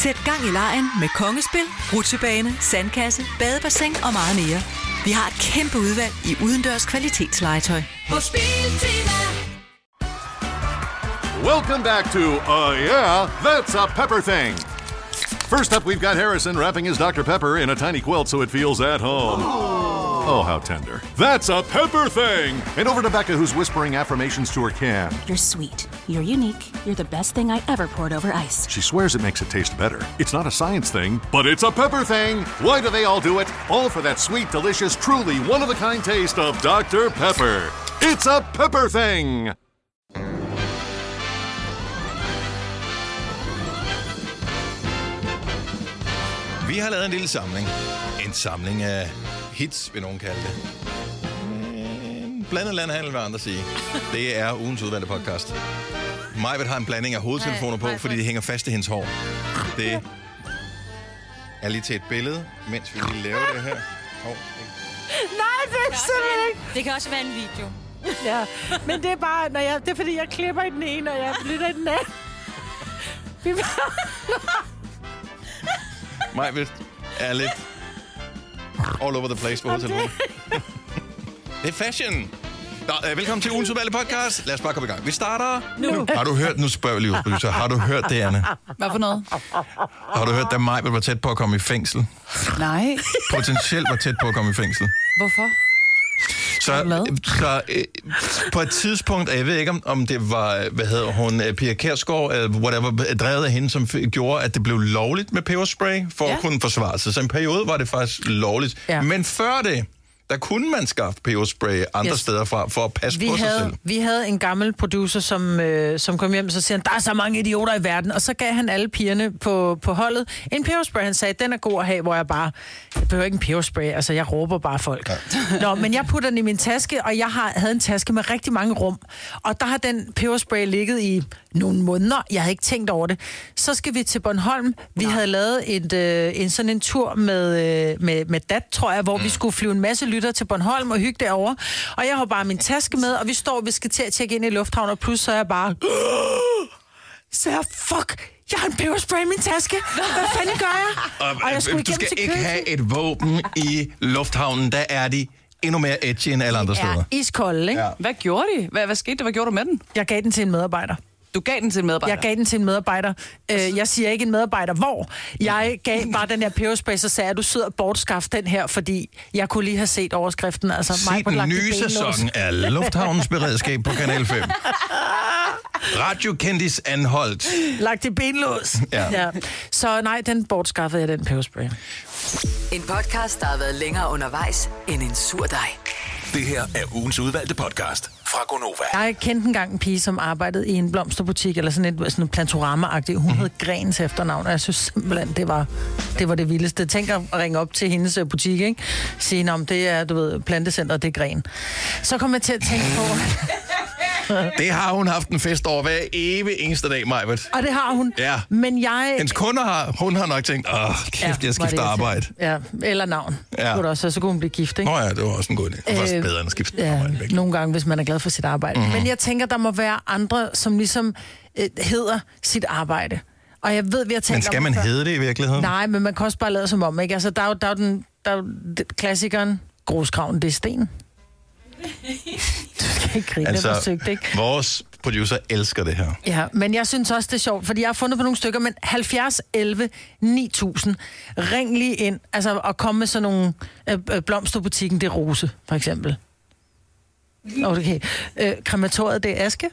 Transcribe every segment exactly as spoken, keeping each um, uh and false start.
Sæt gang i legen med Kongespil, rutsjebane, sandkasse, badebassin og meget mere. Vi har et kæmpe udvalg i udendørs kvalitetslegetøj. På Spiltema. Welcome back to, uh, yeah, that's a pepper thing. First up, we've got Harrison wrapping his Doctor Pepper in a tiny quilt so it feels at home. Oh, how tender. That's a pepper thing. And over to Becca, who's whispering affirmations to her can. You're sweet. You're unique. You're the best thing I ever poured over ice. She swears it makes it taste better. It's not a science thing, but it's a pepper thing. Why do they all do it? All for that sweet, delicious, truly one-of-a-kind taste of Doctor Pepper. It's a pepper thing. Vi har lavet en lille samling. En samling af hits, vil nogen kalde det. En blandet landhandel, vil andre sige. Det er ugens udvalgte podcast. Majbet har en blanding af hovedtelefoner på, fordi de hænger fast i hendes hår. Det er lige til et billede, mens vi lige laver det her. Oh, Nej, det er simpelthen ikke. Det kan også være en video. Ja, men det er bare, når jeg, det er fordi, jeg klipper i den ene, og jeg flytter i den anden. Vi Majbet er lidt all over the place på hovedtelefonen. Det er fashion. Nå, øh, velkommen til ugens udvalgte podcast. Lad os bare komme i gang. Vi starter nu. Har du hørt, nu spørger vi lige producer, har du hørt det, Anne? Hvad for noget? Har du hørt, da Majbet var tæt på at komme i fængsel? Nej. Potentielt var tæt på at komme i fængsel. Hvorfor? Så, så øh, på et tidspunkt, og jeg ved ikke, om, om det var, hvad hedder hun, Pia Kjærsgaard, øh, whatever, drevet af hende, som f- gjorde, at det blev lovligt med peberspray, for ja. At kunne forsvare sig. Så en periode var det faktisk lovligt. Ja. Men før det, der kunne man skaffe peberspray andre yes. steder fra, for at passe vi på havde, sig selv. Vi havde en gammel producer, som, øh, som kom hjem, og så siger han, der er så mange idioter i verden, og så gav han alle pigerne på, på holdet en peberspray. Han sagde, den er god at have, hvor jeg bare, jeg behøver ikke en peberspray, altså jeg råber bare folk. Ja. Nå, men jeg putter den i min taske, og jeg har, havde en taske med rigtig mange rum, og der har den peberspray ligget i nogle måneder. Jeg havde ikke tænkt over det. Så skal vi til Bornholm. Vi Nej. havde lavet et, øh, en sådan en tur med, øh, med, med dat, tror jeg, hvor mm. vi skulle flyve en masse lytter til Bornholm og hygge derovre. Og jeg har bare min taske med, og vi står, vi skal til at tjekke ind i lufthavn, og pludselig så er jeg bare... Så jeg, fuck, jeg har en peberspray i min taske. Hvad fanden gør jeg? Og, og jeg skulle du skal ikke køben. have et våben i lufthavnen. Der er de endnu mere edgy end alle andre steder. Ja, iskolde, ikke? Ja. Hvad gjorde de? Hvad, hvad skete der? Hvad gjorde du med den? Jeg gav den til en medarbejder. Du gav den til en medarbejder? Jeg gav den til en medarbejder. Øh, jeg siger ikke en medarbejder, hvor. Jeg gav bare den her peberspray, så sagde jeg, at du sidder og bortskaffe den her, fordi jeg kunne lige have set overskriften. Altså, Se den nye sæson af Lufthavnens Beredskab på Kanal fem. Radiokendis anholdt. Lagt i benlås. Ja. Ja. Så nej, den bortskaffede jeg, den peberspray. En podcast, der har været længere undervejs end en sur dej. Det her er ugens udvalgte podcast fra Gonova. Jeg kendte engang en pige, som arbejdede i en blomsterbutik, eller sådan et, sådan et Plantorama-agtigt. Hun mm. hed Grens efternavn, og jeg synes simpelthen, det var det, var det vildeste. Tænk at ringe op til hendes butik, ikke? Sige, om det er, du ved, plantecenter, det er Gren. Så kom jeg til at tænke på... Det har hun haft en fest over hver evig eneste dag, Majbert. Og det har hun. Ja. Men jeg... Hendes kunder har, hun har nok tænkt, åh, kæft, ja, jeg skifter arbejde. Ja, eller navn. Ja. Også, så kunne hun blive gift, ikke? Nå ja, det var også en god idé. Det var også bedre end at skifte ja, arbejde. Væk. Nogle gange, hvis man er glad for sit arbejde. Mm-hmm. Men jeg tænker, der må være andre, som ligesom øh, hedder sit arbejde. Og jeg ved, vi har tænkt... Men skal man hedde det i virkeligheden? Nej, men man kan også bare lade som om, ikke? Altså, der er jo, der er jo den, der er jo klassikeren, grusgraven, det er sten. Du skal ikke grine, altså, det er forsøgt, ikke? Vores producer elsker det her. Ja, men jeg synes også, det er sjovt, fordi jeg har fundet på nogle stykker, men halvfjerds elleve ni tusind, ring lige ind, altså og komme med sådan nogle øh, blomsterbutikken, det er Rose, for eksempel. Okay. Øh, krematoriet, det er Aske.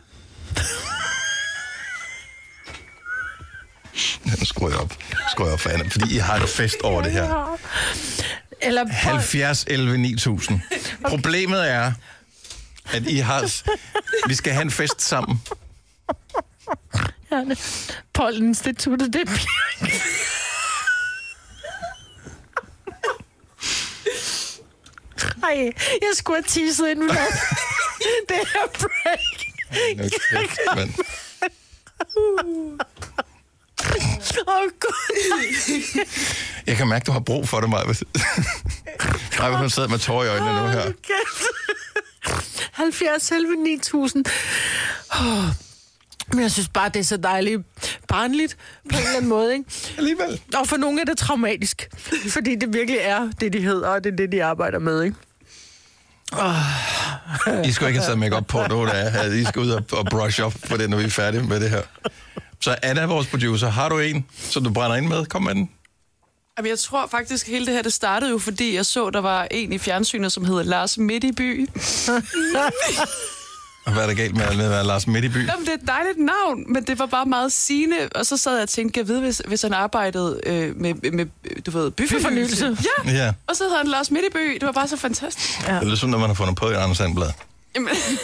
Nu skruer jeg op. Skruer jeg op for Anna, fordi I har det fest over det her. Eller halvfjerds elleve ni tusind. Problemet er, at I har... Vi skal have en fest sammen. Ja, Polleninstituttet, det er... Ej, jeg skulle have teaset ind med det her break. Okay, men... Åh, oh, Gud. Jeg kan mærke, du har brug for det, Maja. Maja, hun sidder med tårer i øjnene nu her. halvfjerds elleve ni tusind. Oh. Men jeg synes bare, det er så dejligt. barnligt på en eller anden måde, ikke? Alligevel. Og for nogle er det traumatisk, fordi det virkelig er det, de hedder, og det er det, de arbejder med, ikke? Oh. I skal ikke have taget make-up på nu, da I skal ud og, og brush up på det, når vi er færdige med det her. Så Anna, vores producer, har du en, som du brænder ind med? Kom med den. Jamen, jeg tror faktisk, at hele det her, det startede jo, fordi jeg så, der var en i fjernsynet, som hedder Lars Midtby. Og hvad er der galt med, med at være Lars Midtby? Jamen, det er et dejligt navn, men det var bare meget sigende. Og så sad jeg og tænkte, jeg ved, hvis, hvis han arbejdede øh, med, med, du ved, byfornyelse. Ja. Ja. Og så hedder han Lars Midtby. Det var bare så fantastisk. Ja. Det er lidt sådan, når man har fundet på et Anders Sandblad. Jamen...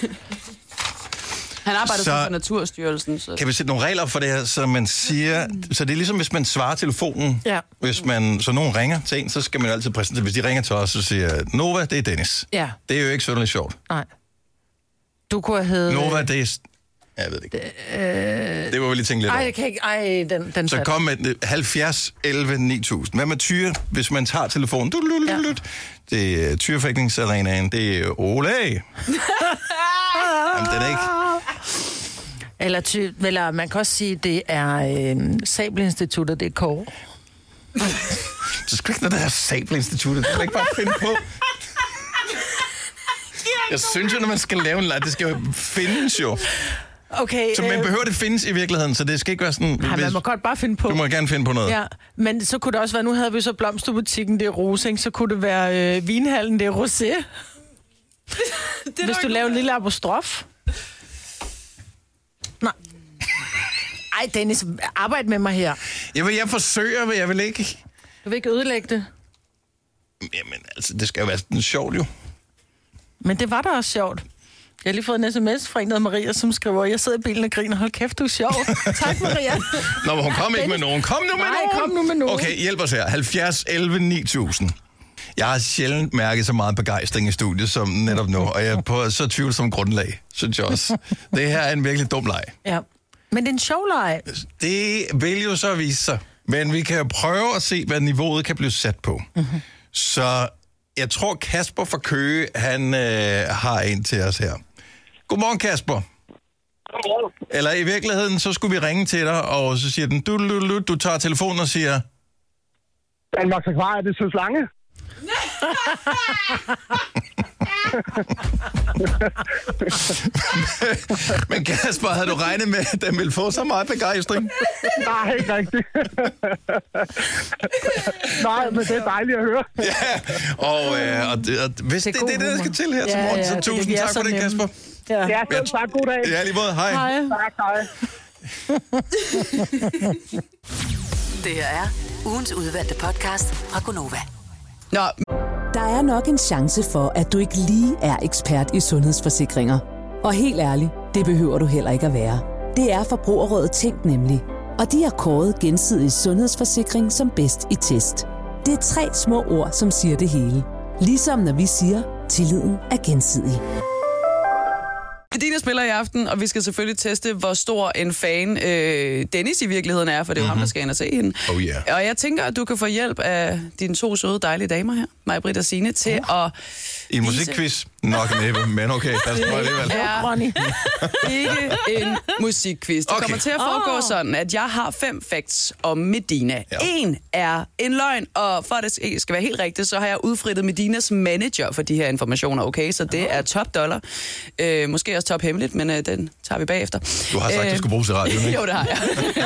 Han arbejder så, for Naturstyrelsen. Så. Kan vi sætte nogle regler for det her, så man siger... Så det er ligesom, hvis man svarer telefonen. Ja. Hvis man, så nogen ringer til en, så skal man jo altid præsentere. Hvis de ringer til os, så siger Nova, det er Dennis. Ja. Det er jo ikke så sjovt. Nej. Du kunne have heddet... Nova, det er... Jeg ved det ikke. Øh... Det var vi lige tænke lidt Ej, over. det kan ikke... Ej, den, den Så kom med halvfjerds elleve ni tusind. Hvad med Tyre, hvis man tager telefonen? Du, du, du, du. Det er Tyrefægtningsarenaen. Det er Ole. Jamen, den er ikke... Eller, ty, eller man kan også sige, det er øh, Sabelinstituttet, det er Kåre. Så skal ikke noget, der er Sabelinstituttet. Det kan ikke bare finde på. Jeg synes jo, når man skal lave en leg, det skal jo findes jo. Okay, så man øh... behøver det findes i virkeligheden, så det skal ikke være sådan... Nej, man må godt bare finde på. Du må gerne finde på noget. Ja, men så kunne det også være, nu havde vi så blomsterbutikken, det er rose, ikke? Så kunne det være øh, vinhallen, det er rosé. Hvis du laver en lille apostrof. Nej. Ej, Dennis, arbejd med mig her. Jamen, jeg forsøger, men jeg vil ikke... Du vil ikke ødelægge det? Jamen, altså, det skal jo være sådan sjovt, jo. Men det var da også sjovt. Jeg har lige fået en sms fra en af Maria, som skriver, jeg sidder i bilen og griner, hold kæft, du er sjov. Tak, Maria. Nå, men hun kom ikke med nogen. Kom nu med Nej, nogen. kom nu med nogen. Okay, hjælp os her. halvfjerds elleve ni tusind. Jeg har sjældent mærket så meget begejstring i studiet som netop nu, og jeg er på så tvivlsomt grundlag, synes jeg også. Det her er en virkelig dum leg. Ja, men det er en sjov leg. Det vil jo så vise sig, men vi kan jo prøve at se, hvad niveauet kan blive sat på. Mm-hmm. Så jeg tror, Kasper fra Køge, han øh, har en til os her. Godmorgen, Kasper. Godmorgen. Eller i virkeligheden, så skulle vi ringe til dig, og så siger den, du, du, du, du tager telefonen og siger... Danmarks Akvarium, det er Søs Lange. Men Kasper, havde du regnet med, at den ville få så meget begejstring? Nej, ikke rigtigt. Nej, men det er dejligt at høre. Ja, og, øh, og, det, og hvis det, det er det, der skal til her ja, til morgen, ja, så det, tusind det tak for det, nemme. Kasper. Ja, ja selv tak. God dag. Ja, lige måde. Hej. Hej. Tak, hej. Det her er ugens udvalgte podcast fra Gonova. Nå, Der er nok en chance for, at du ikke lige er ekspert i sundhedsforsikringer. Og helt ærligt, det behøver du heller ikke at være. Det er Forbrugerrådet Tænk nemlig. Og de har kåret Gensidig Sundhedsforsikring som bedst i test. Det er tre små ord, som siger det hele. Ligesom når vi siger, tilliden er gensidig. Medina spiller i aften, og vi skal selvfølgelig teste, hvor stor en fan øh, Dennis i virkeligheden er, for det er jo mm-hmm. ham, der skal ind og se hende. Oh yeah. Og jeg tænker, at du kan få hjælp af dine to søde, dejlige damer her, Maj-Britt og Signe, til oh. at... I en musikquiz? Nok næppe, men okay, lad os prøve alligevel. er ikke en musikquiz. Det Okay. kommer til at foregå sådan, at jeg har fem facts om Medina. Ja. En er en løgn, og for at det skal være helt rigtigt, så har jeg udfrittet Medinas manager for de her informationer, okay? Så det er top dollar. Øh, måske også top hemmeligt, men øh, den tager vi bagefter. Du har sagt, at øh, det skulle bruges i radioen, ikke? Jo, det har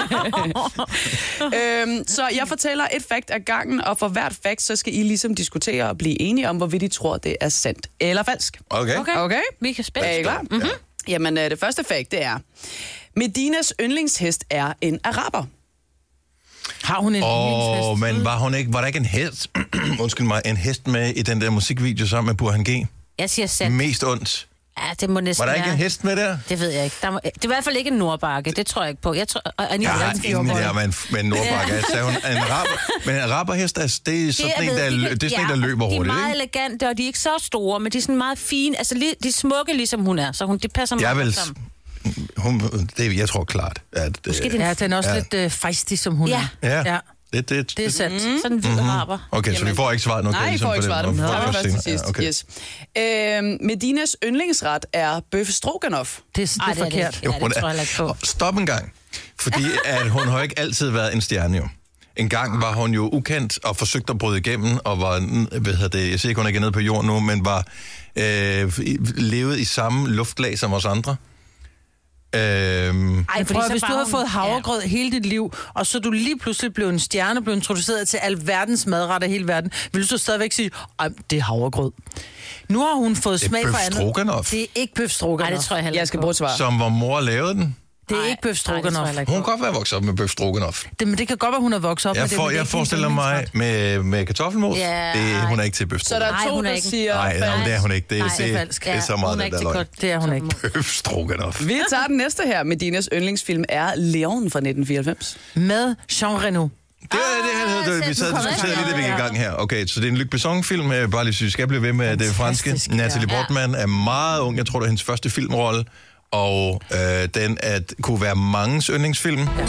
jeg. øhm, så jeg fortæller et fact ad gangen, og for hvert fact, så skal I ligesom diskutere og blive enige om, hvorvidt I tror, det er sandt eller falsk. Okay. Okay? okay? Vi kan spille. Er I klar? Mm-hmm. Ja. Jamen, øh, det første fact, det er, Medinas yndlingshest er en araber. Har hun en Åh, yndlingshest? oh, men var, hun ikke, var der ikke en hest, undskyld mig, en hest med i den der musikvideo sammen med Burhan G? Jeg siger sandt. Mest ondt. Ja, det må næsten Var der ikke være. en hest med der? Det ved jeg ikke. Der må, det er i hvert fald ikke en nordbakke. Det tror jeg ikke på. Jeg tror, og Anita, Jeg har den ingen fjordbold. idé med en, med en nordbakke. Jeg sagde, hun, en araber, men en araberhest, altså, det er sådan en, der, ved, lø- det er sådan en, der løber de er hurtigt, meget ikke? elegante, og de er ikke så store, men de er sådan meget fine. Altså, li- de er smukke, ligesom hun er. Så hun, det passer Jeg meget vil, sammen. hun, det, jeg tror klart, at... Måske øh, den- Ja, den er også Ja. lidt øh, fejstig, som hun Ja. er. Ja. Ja. Det, det, Det er sandt. Mm. Sådan en hvid Mhm. araber. Okay, så vi får ikke svaret nu. Nej, I får ikke svaret. Det Det får vi først til ja, sidst. okay. Yes. Øhm, Medinas yndlingsret er bøf stroganoff. Det er, det er Ej, det er det forkert. ikke. Ja, det tror jeg ikke på. Stop en gang. Fordi at hun har ikke altid været en stjerne, jo. En gang var hun jo ukendt og forsøgte at bryde igennem, og var, hvad hedder det, jeg siger ikke, hun er ikke nede på jorden nu, men var øh, levet i samme luftlag som os andre. Øhm, Ej, prøv, hvis du havde fået havregrød ja. hele dit liv, og så du lige pludselig blev en stjerne, blev introduceret til alverdens madretter i hele verden, vil du så stadigvæk sige, ej, det er havregrød. Nu har hun fået smag for andet. stroganoff. Det er ikke bøf stroganoff. Nej, det tror jeg heller Jeg skal bruge et svar. Som hvor mor lavede den. Det er ikke bøf stroganoff. Hun kan godt være vokset op med bøf stroganoff. Det, men det kan godt være, hun er vokset op Jeg, med for, det. Men jeg det forestiller mig med, med kartoffelmos. Ja, det, hun er ikke til bøf Så der stroganoff. er to, hun er der ikke. siger... Nej, nej, det er hun ikke. Det, Nej, det, det er det, falsk. det er så Ja, meget, hun er det ikke der til løgn. godt. Det er hun ikke. Bøf stroganoff. Vi tager den næste her. Medinas yndlingsfilm er Leon fra nitten fireoghalvfems. Med Jean Reno. Det er det, han hedder. Vi sad og diskuterede lige, da vi gik i gang her. Okay, så det er en Luc Besson-film. øh, Bare lige synes, skal jeg blive ved med det franske. Fantastisk, ja. Natalie Portman er meget ung. Jeg tror, det er hendes første filmrolle. Og øh, den at, kunne være mangens yndlingsfilm. Ja.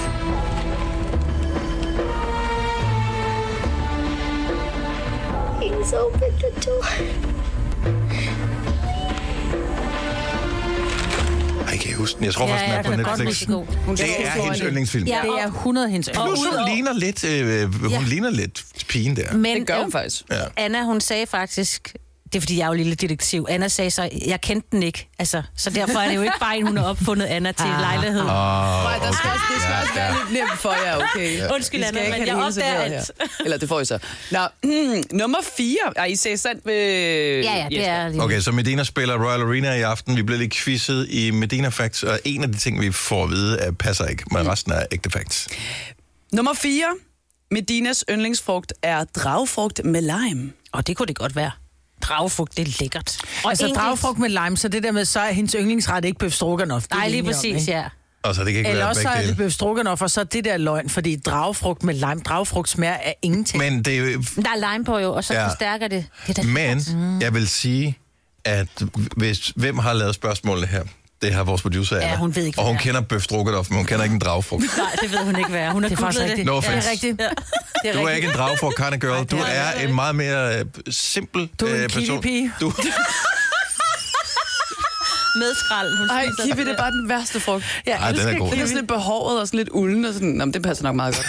Please open the door. Ej, kan jeg huske den? Jeg tror Ja, faktisk, den ja, er på den er godt Netflix. rigtig god. Hun Det skal er gå hendes for det. yndlingsfilm. Ja, Det er hundrede hendes Og Plus, ud hun over- ligner lidt, øh, hun Ja. ligner lidt pigen der. Men Det gør hun ja, faktisk. Ja. Anna, hun sagde faktisk, det er fordi, jeg er jo lille detektiv. Anna sagde så, jeg kendte den ikke. Altså, så derfor er det jo ikke bare en, hun har opfundet Anna til Ah. lejlighed. Oh, Nej, der skal, okay. det skal Ja, også være ja. lidt nemt for jer, okay? Ja. Undskyld, I skal Anna, ikke men have jeg det hele opdager serveret alt. her. Eller det får I så. Nå, mm, nummer fire. Ej, I sagde sandt ved... Ja, ja, det er lige. Okay, så Medina spiller Royal Arena i aften. Vi bliver lidt quizzet i Medina Facts, og en af de ting, vi får at vide, er, passer ikke, men resten er ægte facts. Nummer fire. Medinas yndlingsfrugt er dragfrugt med lime. Og det kunne det godt være. Dragefrugt, det er lækkert. Og Altså enkelt- dragfrugt med lime, så det der med, så er hendes yndlingsret ikke bøf stroganoff. Det er Nej, vi lige enige om, præcis, ikke? ja. Og så det kan ikke Eller være også så begge er det dele. bøf stroganoff, og så er det der løgn, fordi dragfrugt med lime, dragfrugt smager af ingenting. Men det er jo... Der er lime på jo, og så Ja. forstærker det. Det er da Men Mm. jeg vil sige, at hvis, hvem har lavet spørgsmålene her? Det har vores producer, Anna. Ja, hun ved ikke, Og hvad hun det er. kender bøf stroganoff, men hun kender ikke en dragfrugt. Nej, det ved hun ikke, hvad er. Hun har Det er faktisk googlet rigtigt. No Ja, offense. det er rigtigt. Ja. Det Du er ikke en dragfrugt kind of girl. Du det er er en meget mere øh, simpel Du er en øh, person. kiwi-pige. Du, Med skrald. Hun Ej, spiser kiwi, det er bare den værste frugt. Ja, Ej, den er god. Det er sådan lidt behåret og sådan lidt ulden, og sådan, nå, men det passer nok meget godt.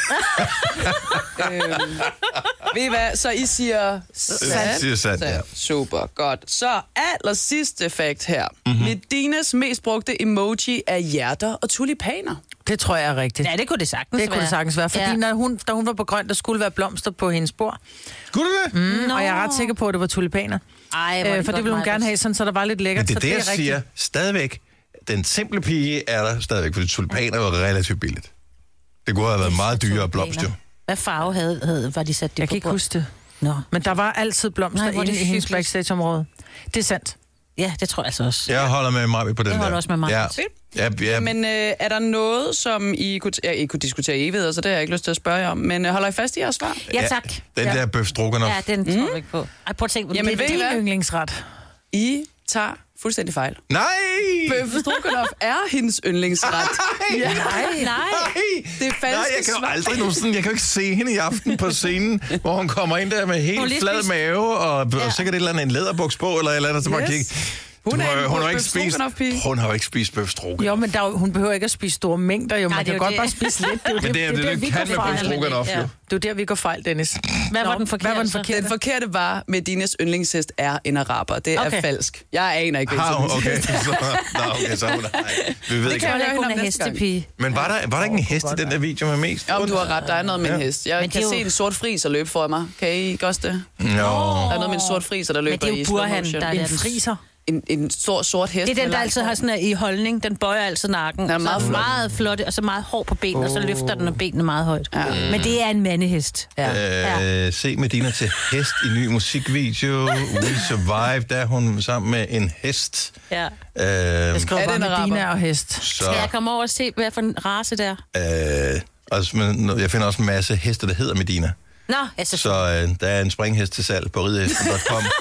øhm, ved I hvad, så I siger sandt? siger sandt, ja. Super, godt. Så aller sidste fakt her. Mm-hmm. Medinas mest brugte emoji er hjerter og tulipaner. Det tror jeg er rigtigt. Ja, det kunne det sagtens Det kunne være. det sagtens være, fordi Ja. ja. når hun, da hun var på grøn, der skulle være blomster på hendes bord. kunne du det? Mm, og jeg er ret sikker på, at det var tulipaner. Ej, hvor er Øh, for det godt, ville hun Maj-Brit. gerne have, sådan, så der var lidt lækkert. Men det er så det, jeg rigtigt. siger. Stadigvæk, den simple pige er der stadigvæk, fordi tulipaner er jo relativt billigt. Det kunne have været meget dyrere blomst, jo. Hvad farve havde, havde, var de sat det Jeg på kan ikke bord? huske det. Nå. Men der var altid blomster Nej, hvor er det inde i hendes hyggeligt. backstage-område. Det er sandt. Ja, det tror jeg altså også. Jeg holder med mig på den Jeg der. holder også med mig. Ja. Ja, ja. Men øh, er der noget, som I kunne, ja, I kunne diskutere i evigheder, så det har jeg ikke lyst til at spørge jer om, men øh, holder I fast i jeres svar? Ja, tak. Den ja. der bøf stroganoff. Ja, den tror jeg ikke på. Ej, prøv at tænke på Jamen, det. ved I Din hvad? yndlingsret. I tager fuldstændig fejl. Nej! Bøf stroganoff er hendes yndlingsret. Ja. Nej, nej. Nej! Det er falske Nej, jeg kan jo svar. aldrig nogensinde, jeg kan jo ikke se hende i aften på scenen, hvor hun kommer ind der med Hun helt lige flad spist- mave, og, Ja. og sikkert et eller andet en læderbuks på, eller et eller andet, så bare Yes. kigge. Hun Du er har- en hun har bøf ikke spist, stroganoff-pige. hun har jo ikke spist bøf stroganoff. Jo, men der, er jo- hun behøver ikke at spise store mængder, jo. Man Nej, det er kan jo godt det. bare spise lidt. Det er jo Men det er det, der, du vi kan går med fejl. bøf stroganoff, Ja. jo. Det er jo der, vi går fejl, Dennis. Hvad var Nå, den forkerte? Hvad var den så? forkerte? Den forkerte var, Medinas yndlingshest er en araber. Det er Okay. falsk. Jeg aner ikke, Har hun? hvilken Okay, så, nå, okay, så er hun, nej, vi ved Det ikke. kan Jeg jeg ikke, hun høre er hende om næste gang. hestepige. Men var der, var der ikke en hest i den der video med mest? Om du har ret, der er noget med en Ja. hest. Jeg Men kan det er se jo- en sort friser løbe for mig. Kan I ikke også det? Nå. Der er noget med en sort friser, der løber det er jo i Burhan, slow motion. der er En den- friser. En, en stor sort hest. Det er den, med der langt altid hår. har sådan her i holdning. Den bøjer altid nakken. Den er Så meget flot. meget flot, og så meget hår på benene, oh. og så løfter den og benene meget højt. Ja. Men det er en mandehest. Ja. Øh, se Medina til hest i ny musikvideo. We Survive, der er hun sammen med en hest. Ja. Øh, Jeg skriver Er det bare en araber? Medina og hest. så, Skal jeg komme over og se, hvad for en race der? øh, altså, men, jeg finder også en masse heste, der hedder Medina. Nå, altså... Så øh, der er en springhest til salg på ridehesten punktum com,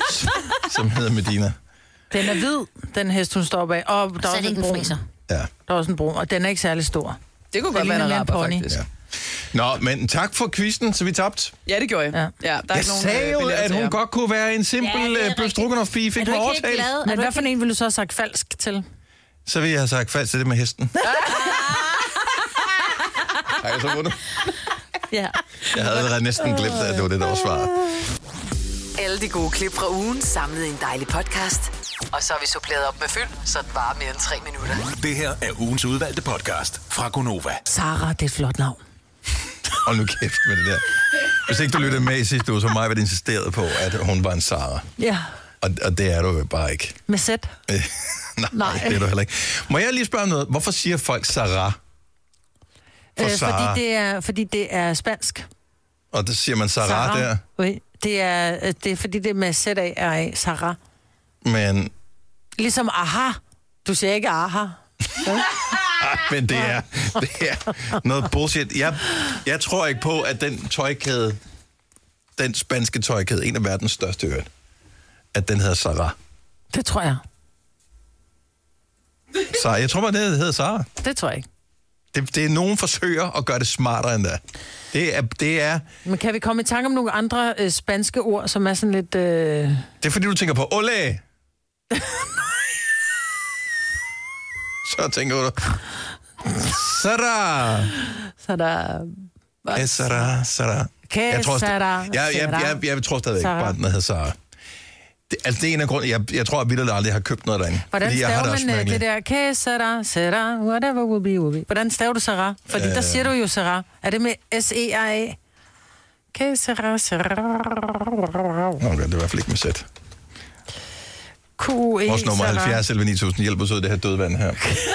som hedder Medina. Den er hvid, den hest, hun står bag. Og der Så er er også det en ikke en brun. friser. Ja. Der er også en brun, og den er ikke særlig stor. Det kunne Det godt være en ligner mere en araber, pony. faktisk. Ja. Nå, men tak for quizzen, så vi tabte. Ja, det gjorde jeg. Ja. Ja, der er jeg ikke nogen, sagde jo, at hun jer. godt kunne være en simpel ja, bøf stroganoff-pige, fik mig overtalt. Men hvad for en ville du så have sagt falsk til? Så vil jeg have sagt falsk til det med hesten. Har jeg så vundet? Ja. Jeg havde allerede næsten glemt, at det var det, der var svaret. Alle de gode klip fra ugen samlet i en dejlig podcast. Og så har vi suppleret op med fyld, så det varer mere end tre minutter. Det her er ugens udvalgte podcast fra Gonova. Sarah, det er et flot navn. Hold nu kæft med det der. Hvis ikke du lyttede med i sidste uge, så mig var det insisteret på, at hun var en Sarah. Ja. Og, og det er du jo bare ikke. Med sæt? Nej, Nej, det er du heller ikke. Må jeg lige spørge om noget? Hvorfor siger folk Sarah? For øh, Sarah. Fordi, det er, fordi det er spansk. Og det siger man Sarah, Sarah. der? Oui. Det er, det er fordi, det er med Z A R A, Sarah. Men... Ligesom aha. Du siger ikke aha. Ej, men det er, det er noget bullshit. Jeg, jeg tror ikke på, at den tøjkæde, den spanske tøjkæde, en af verdens største øvrigt, at den hedder Sarah. Det tror jeg. Sarah. Jeg tror bare, det hedder Sarah. Det tror jeg ikke. Det, det er nogen forsøger at gøre det smartere end det. Det er, det er... Men kan vi komme i tanke om nogle andre øh, spanske ord, som er sådan lidt... Øh... Det er fordi, du tænker på ole. Så tænker du... Sarah. Sarah. Eh, Sarah, Sarah. Jeg tror, Sarah. jeg, jeg, jeg, jeg, jeg tror stadigvæk Sarah. bare, den hedder Sarah. Det, altså, det er en af grunden. Jeg, jeg tror, at Vildt aldrig har købt noget derinde. Hvordan jeg staver det man det, det der? Que Sarah, Sarah, whatever will be, will be. Hvordan staver du Sarah? Fordi øh... der siger du jo Sarah. Er det med S E R A? Que Sarah, Sarah. Okay, det er i hvert fald ikke med sæt. Q E Vores nummer halvfjerds elleve ni tusind hjælp os ud af det her dødvand her.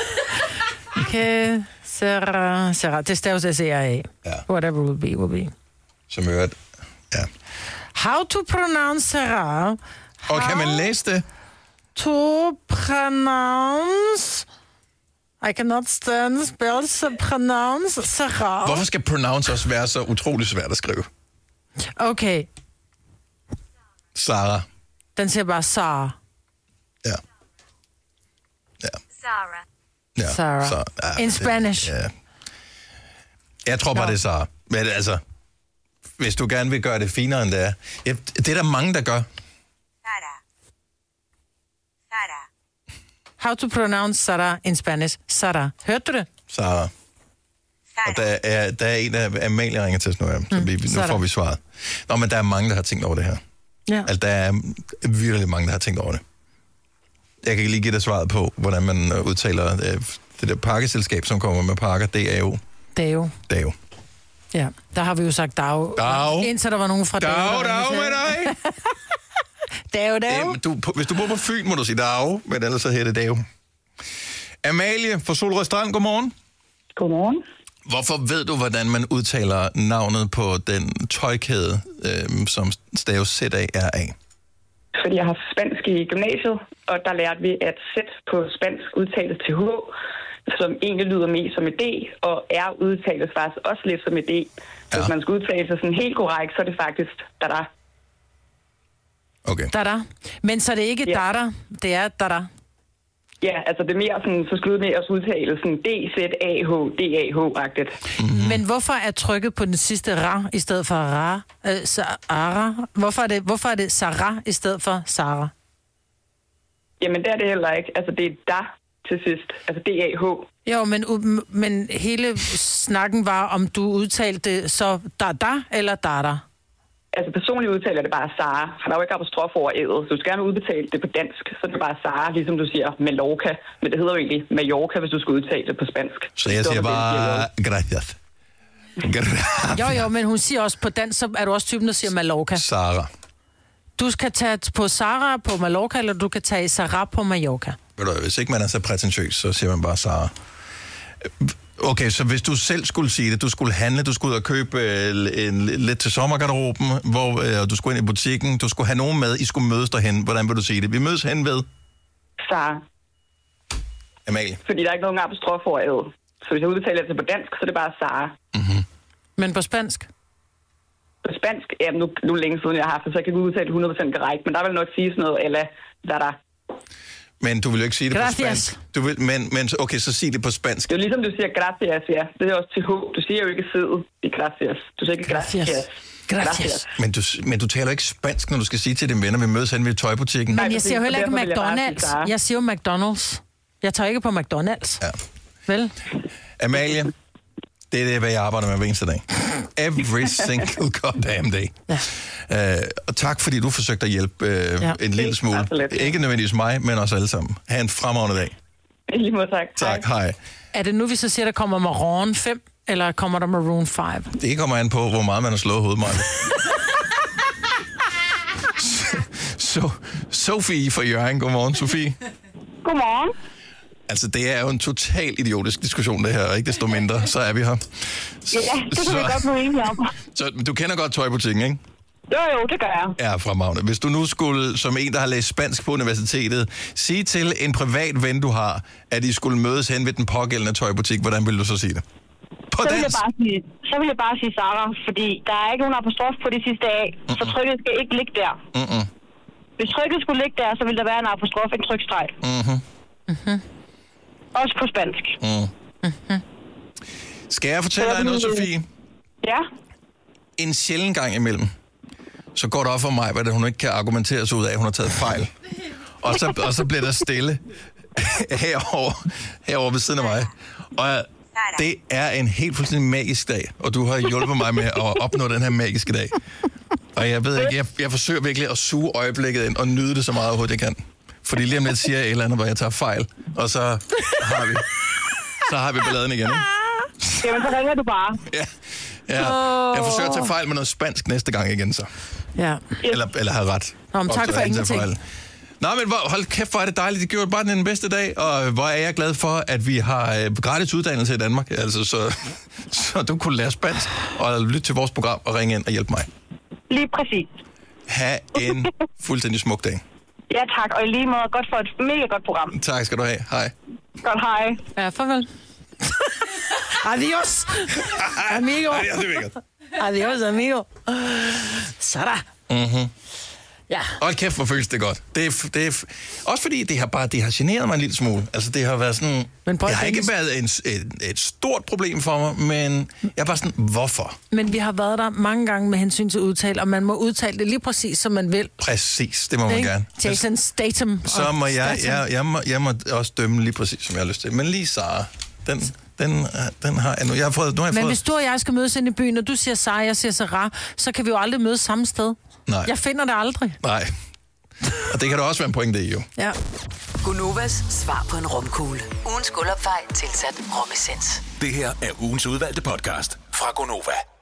Que Sarah, Sarah. Det staves S E R A. Ja. Whatever will be, will be. Som hørt. Ja. How to pronounce Sarah? Og kan man læse det? To pronounce... I cannot stand spell so pronounce Sarah. Hvorfor skal pronounce også være så utrolig svært at skrive? Okay, Sarah. den siger bare Sarah. Ja. Ja. Sarah. Ja. Sarah. Så, ja, In det- Spanish. Ja. Jeg tror bare, Nå. det er Sarah. Men altså, hvis du gerne vil gøre det finere end det er. Ja, det er der mange, der gør. Sarah. Sarah. How to pronounce Sarah in Spanish. Sarah. Hørte du det? Sarah. Og der er, der er en af Amalie ringer til os nu, ja. Så vi, nu Sarah. får vi svaret. Nå, men der er mange, der har tænkt over det her. Ja. Altså, der er virkelig mange, der har tænkt over det. Jeg kan lige give dig svaret på, hvordan man øh, udtaler øh, det der pakkeselskab, som kommer med pakker. Det er jo... Det er jo. Det er jo. Ja, der har vi jo sagt dag. Dag. Indtil der var nogen fra Dag, Dao, der dag ringede med til. dig! Dao, Dao. Jamen, du, på- hvis du bor på Fyn, må du sige dag, men ellers så hedder det dag. Amalie fra Solrød Strand, godmorgen. Godmorgen. Hvorfor ved du, hvordan man udtaler navnet på den tøjkæde, øh, som staves Z A R A? Fordi jeg har haft spansk i gymnasiet, og der lærte vi, at Z på spansk udtales til H, som egentlig lyder mest som et D, og R udtales faktisk også lidt som et D. Ja. Hvis man skal udtale sig sådan helt korrekt, så er det faktisk da-da. Okay. Da-da. Men så er det ikke Ja. da-da, det er da-da. Ja, altså det er mere sådan, så skulle det mere også udtale sådan D Z A H, D A H-agtigt. Mm-hmm. Men hvorfor er trykket på den sidste ra i stedet for ra? Øh, Sarah? Hvorfor er det, hvorfor er det Sarah i stedet for Sarah? Jamen det er det heller ikke. Altså det er da til sidst. Altså D A H. Jo, men, u- men hele snakken var, om du udtalte det så da-da eller da-da? Altså personligt udtaler det bare Sara, for der er jo ikke apostrof over ædet. Så du skal gerne udbetale det på dansk, så er det bare Sara, ligesom du siger Mallorca. Men det hedder jo egentlig Mallorca, hvis du skal udtale det på spansk. Så jeg siger bare gracias. Gracias. Jo, jo, men hun siger også på dansk, så er du også typen, der siger Mallorca. Sarah. Du skal tage på Sarah på Mallorca, eller du kan tage Sarah på Mallorca. Ved du, hvis ikke man er så prætentiøs, så siger man bare Sarah. Okay, så hvis du selv skulle sige det, du skulle handle, du skulle ud og købe øh, en, lidt til sommergarderoben, hvor øh, du skulle ind i butikken, du skulle have nogen med, I skulle mødes derhen. Hvordan vil du sige det? Vi mødes hen ved? Sara. Amalie. Fordi der er ikke nogen apostrof over ædet. Så hvis jeg udtaler det på dansk, så er det bare Sara. Mm-hmm. Men på spansk? På spansk, ja, nu, nu længe siden jeg har haft det, så jeg kan ikke udtale hundrede procent korrekt, men der vil nok sige sådan noget, eller der der. Men du vil jo ikke sige det Gracias. på spansk. Du vil, men, men okay, så sig det på spansk. Det er jo ligesom, du siger gracias, ja. Det er også til H. Du siger jo ikke fed i gracias. Du siger ikke gracias. Gracias. Gracias. Men du, men du taler ikke spansk, når du skal sige til dine venner, vi mødes hen ved tøjbutikken. Men jeg siger jo heller ikke Derfor vil jeg bare McDonald's. sige Sara. Jeg siger jo McDonald's. Jeg tager ikke på McDonald's. Ja. Vel? Amalie, det er det, hvad jeg arbejder med hver eneste dag. Every single goddamn day. Ja. Uh, og tak, fordi du forsøgte at hjælpe uh, ja. en lille smule. Ikke nødvendigvis mig, men os alle sammen. Ha' en fremragende dag. I lige måde, tak. Tak, hej. Er det nu, vi så siger, der kommer Maroon fem, eller kommer der Maroon fem? Det kommer an på, hvor meget man har slået hovedet mig. Så, Sofie fra Jørgen. Godmorgen, Sofie. Godmorgen. Altså, det er jo en total idiotisk diskussion, det her, og ikke desto mindre, så er vi her. Ja, det kan vi godt blive enige om. Så du kender godt tøjbutikken, ikke? Jo, jo, det gør jeg. Ja, fremragende. Hvis du nu skulle, som en, der har læst spansk på universitetet, sige til en privat ven, du har, at I skulle mødes hen ved den pågældende tøjbutik, hvordan vil du så sige det? På så, vil jeg dansk? bare sige, så vil jeg bare sige Sara, fordi der er ikke nogen apostrof på det sidste A, mm-mm. så trykket skal ikke ligge der. Mm-mm. Hvis trykket skulle ligge der, så vil der være en apostrof, en trykstreg. Mhm. Mhm. Også på spansk. Mm. Mhm. Skal jeg fortælle dig noget, Sofie? Ja. En sjældent gang imellem, så går det op for mig, hvad det, hun ikke kan argumentere sig ud af, at hun har taget fejl. Og så, og så bliver der stille herover, herover ved siden af mig. Og det er en helt fuldstændig magisk dag, og du har hjulpet mig med at opnå den her magiske dag. Og jeg ved ikke, jeg, jeg forsøger virkelig at suge øjeblikket ind og nyde det så meget overhovedet, jeg kan. Fordi lige om lidt siger jeg et eller andet, hvor jeg tager fejl, og så har vi, så har vi balladen igen, ikke? Jamen, så ringer du bare. Ja. Ja, jeg forsøger at tage fejl med noget spansk næste gang igen, så. Ja. Eller, eller have ret. Nå, men tak for ingenting. Nå, men hvor, hold kæft, hvor er det dejligt. Det gjorde bare den bedste dag, og hvor er jeg glad for, at vi har øh, gratis uddannelse i Danmark. Altså, så, så du kunne lære spansk og lytte til vores program og ringe ind og hjælpe mig. Lige præcis. Ha' en fuldstændig smuk dag. Ja, tak. Og i lige måde, godt for et mega godt program. Tak skal du have. Hej. Godt, hej. Ja, farvel. Adios. Amigo. Adios, amigo. Adios, amigo. Sådan. Mhm. Ja. Hold kæft, hvor føles det godt. Det er, det er, også fordi det har bare det har generet mig en lille smule. Altså det har været sådan... Men det har ikke været en, et, et stort problem for mig, men jeg er bare sådan, hvorfor? Men vi har været der mange gange med hensyn til udtale, og man må udtale det lige præcis, som man vil. Præcis, det må man ikke? gerne. Jason Statham. Så må jeg, jeg, jeg, må, jeg må også dømme lige præcis, som jeg har lyst til. Men lige Sara, den... Den, den har jeg nu. Jeg har fået, nu har jeg Men fået... hvis du og jeg skal mødes ind i byen, og du siger Sara, jeg siger Sara, så kan vi jo aldrig mødes samme sted. Nej. Jeg finder det aldrig. Nej. Og det kan der også være en pointe i, jo. Ja. Gunovas svar på en romkugle. Ugens guldopfej tilsat romessens. Det her er ugens udvalgte podcast fra Gonova.